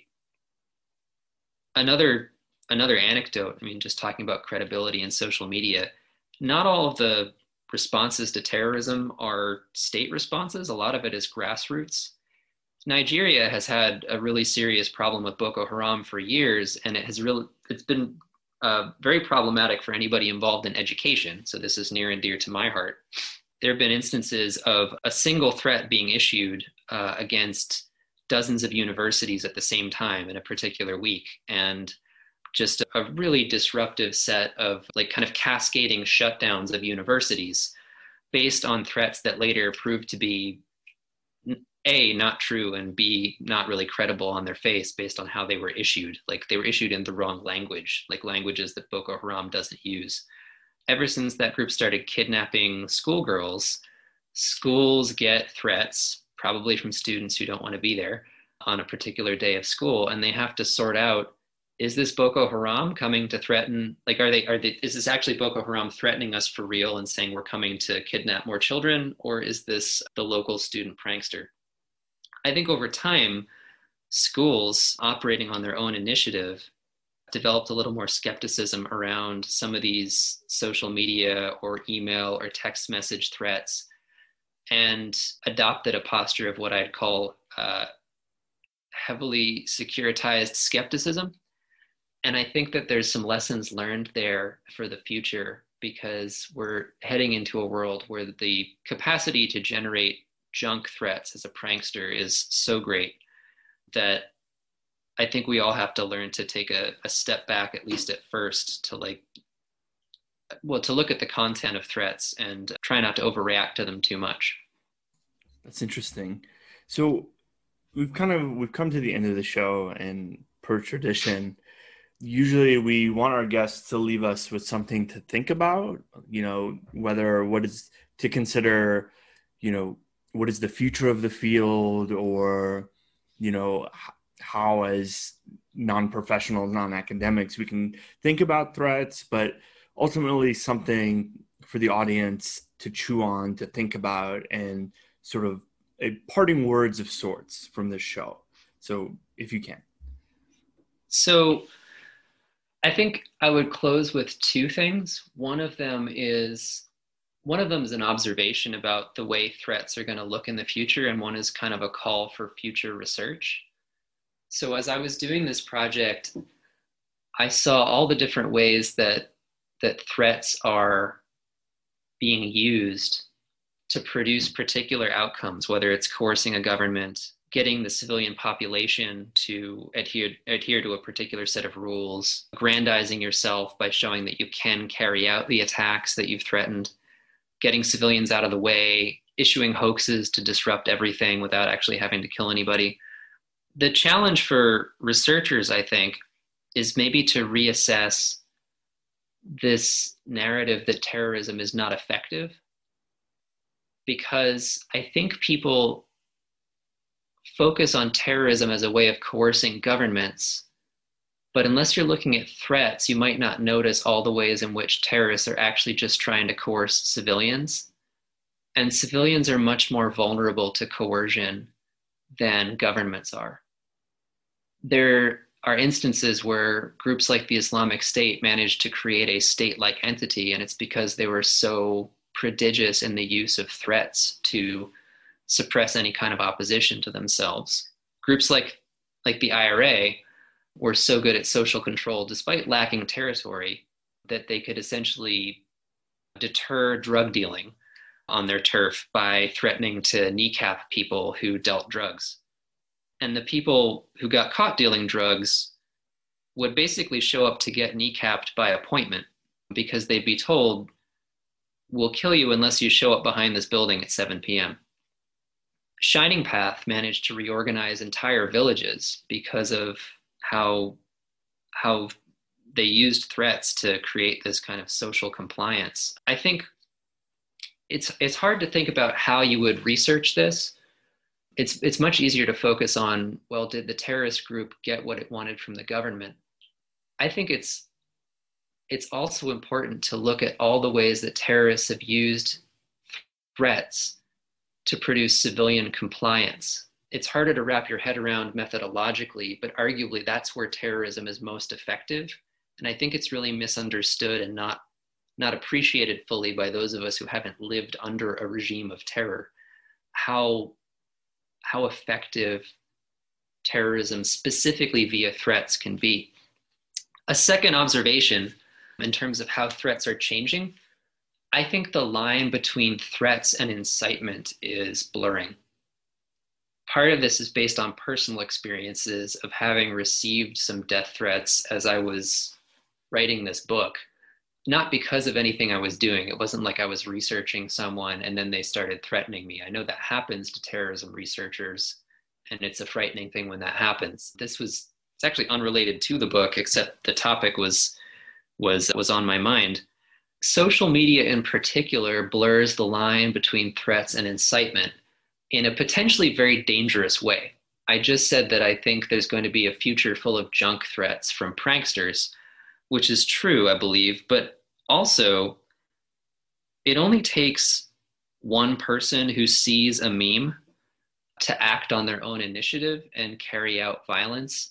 Speaker 2: Another anecdote, I mean, just talking about credibility in social media, not all of the responses to terrorism are state responses. A lot of it is grassroots. Nigeria has had a really serious problem with Boko Haram for years, and it's been very problematic for anybody involved in education. So this is near and dear to my heart. There have been instances of a single threat being issued against dozens of universities at the same time in a particular week, and just a really disruptive set of like kind of cascading shutdowns of universities based on threats that later proved to be A, not true, and B, not really credible on their face based on how they were issued. Like they were issued in the wrong language, like languages that Boko Haram doesn't use. Ever since that group started kidnapping schoolgirls, schools get threats, probably from students who don't want to be there on a particular day of school, and they have to sort out, is this Boko Haram coming to threaten, like is this actually Boko Haram threatening us for real and saying we're coming to kidnap more children, or is this the local student prankster? I think over time, schools operating on their own initiative developed a little more skepticism around some of these social media or email or text message threats, and adopted a posture of what I'd call heavily securitized skepticism. And I think that there's some lessons learned there for the future, because we're heading into a world where the capacity to generate junk threats as a prankster is so great that I think we all have to learn to take a step back, at least at first, to to look at the content of threats and try not to overreact to them too much.
Speaker 1: That's interesting. So we've come to the end of the show, and per tradition, usually we want our guests to leave us with something to think about, whether what is to consider, what is the future of the field, or, how as non-professionals, non-academics, we can think about threats, but ultimately something for the audience to chew on, to think about, and sort of a parting words of sorts from this show. So if you can.
Speaker 2: So I think I would close with two things. One of them is an observation about the way threats are going to look in the future, and one is kind of a call for future research. So as I was doing this project, I saw all the different ways that threats are being used to produce particular outcomes, whether it's coercing a government, getting the civilian population to adhere to a particular set of rules, aggrandizing yourself by showing that you can carry out the attacks that you've threatened, getting civilians out of the way, issuing hoaxes to disrupt everything without actually having to kill anybody. The challenge for researchers, I think, is maybe to reassess this narrative that terrorism is not effective, because I think people focus on terrorism as a way of coercing governments, but unless you're looking at threats, you might not notice all the ways in which terrorists are actually just trying to coerce civilians. And civilians are much more vulnerable to coercion than governments are. There are instances where groups like the Islamic State managed to create a state-like entity, and it's because they were so prodigious in the use of threats to suppress any kind of opposition to themselves. Groups like the IRA were so good at social control, despite lacking territory, that they could essentially deter drug dealing on their turf by threatening to kneecap people who dealt drugs. And the people who got caught dealing drugs would basically show up to get kneecapped by appointment, because they'd be told, "We'll kill you unless you show up behind this building at 7 p.m. Shining Path managed to reorganize entire villages because of how they used threats to create this kind of social compliance. I think it's hard to think about how you would research this. It's much easier to focus on, well, did the terrorist group get what it wanted from the government? I think it's also important to look at all the ways that terrorists have used threats to produce civilian compliance. It's harder to wrap your head around methodologically, but arguably that's where terrorism is most effective. And I think it's really misunderstood and not appreciated fully by those of us who haven't lived under a regime of terror, how effective terrorism, specifically via threats, can be. A second observation in terms of how threats are changing, I think the line between threats and incitement is blurring. Part of this is based on personal experiences of having received some death threats as I was writing this book, not because of anything I was doing. It wasn't like I was researching someone and then they started threatening me. I know that happens to terrorism researchers, and it's a frightening thing when that happens. It's actually unrelated to the book, except the topic was on my mind. Social media in particular blurs the line between threats and incitement in a potentially very dangerous way. I just said that I think there's going to be a future full of junk threats from pranksters, which is true, I believe, but also it only takes one person who sees a meme to act on their own initiative and carry out violence.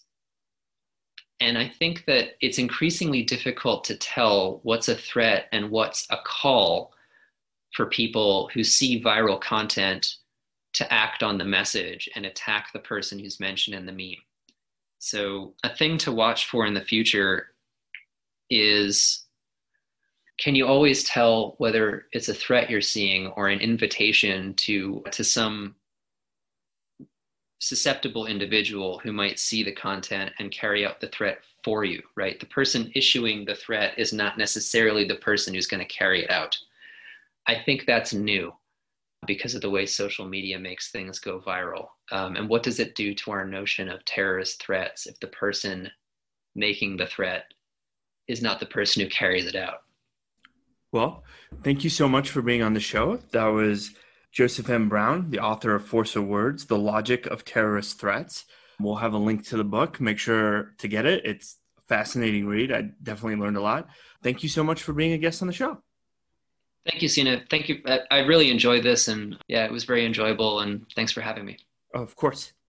Speaker 2: And I think that it's increasingly difficult to tell what's a threat and what's a call for people who see viral content to act on the message and attack the person who's mentioned in the meme. So a thing to watch for in the future is can you always tell whether it's a threat you're seeing or an invitation to some susceptible individual who might see the content and carry out the threat for you, right? The person issuing the threat is not necessarily the person who's going to carry it out. I think that's new because of the way social media makes things go viral. And what does it do to our notion of terrorist threats if the person making the threat is not the person who carries it out?
Speaker 1: Well, thank you so much for being on the show. That was Joseph M. Brown, the author of Force of Words, The Logic of Terrorist Threats. We'll have a link to the book. Make sure to get it. It's a fascinating read. I definitely learned a lot. Thank you so much for being a guest on the show.
Speaker 2: Thank you, Sina. Thank you. I really enjoyed this, and yeah, it was very enjoyable, and thanks for having me.
Speaker 1: Of course.